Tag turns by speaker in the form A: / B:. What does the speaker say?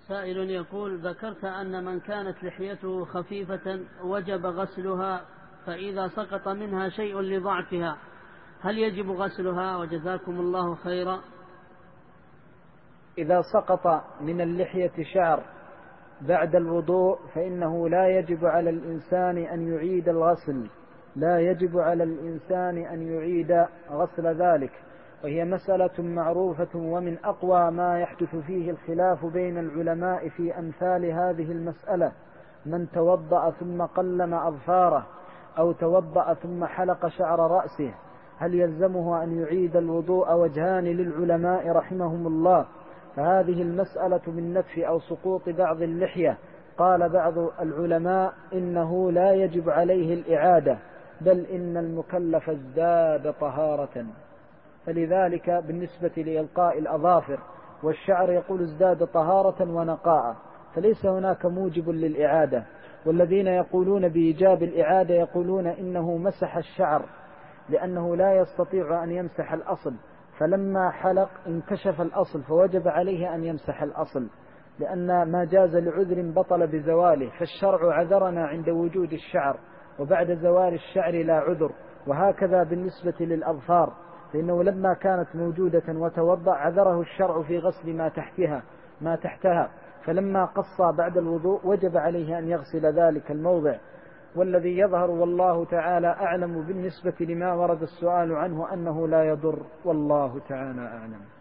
A: سائل يقول: ذكرت أن من كانت لحيته خفيفة وجب غسلها، فإذا سقط منها شيء لضعفها هل يجب غسلها؟ وجزاكم الله خيرا.
B: إذا سقط من اللحية شعر بعد الوضوء فإنه لا يجب على الإنسان أن يعيد الغسل، لا يجب على الإنسان أن يعيد غسل ذلك، وهي مسألة معروفة، ومن أقوى ما يحدث فيه الخلاف بين العلماء في أمثال هذه المسألة: من توضأ ثم قلم أظفاره أو توضأ ثم حلق شعر رأسه هل يلزمه أن يعيد الوضوء؟ وجهان للعلماء رحمهم الله. فهذه المسألة من نتف أو سقوط بعض اللحية، قال بعض العلماء إنه لا يجب عليه الإعادة، بل إن المكلف ازداد طهارة. فلذلك بالنسبة لإلقاء الأظافر والشعر يقول ازداد طهارة ونقاء، فليس هناك موجب للإعادة. والذين يقولون بإيجاب الإعادة يقولون إنه مسح الشعر لأنه لا يستطيع أن يمسح الأصل، فلما حلق انكشف الأصل فوجب عليه أن يمسح الأصل، لأن ما جاز لعذر بطل بزواله، فالشرع عذرنا عند وجود الشعر، وبعد زوال الشعر لا عذر. وهكذا بالنسبة للأظفار، فإنه لما كانت موجودة وتوضأ عذره الشرع في غسل ما تحتها، فلما قص بعد الوضوء وجب عليه أن يغسل ذلك الموضع. والذي يظهر والله تعالى أعلم بالنسبة لما ورد السؤال عنه أنه لا يضر، والله تعالى أعلم.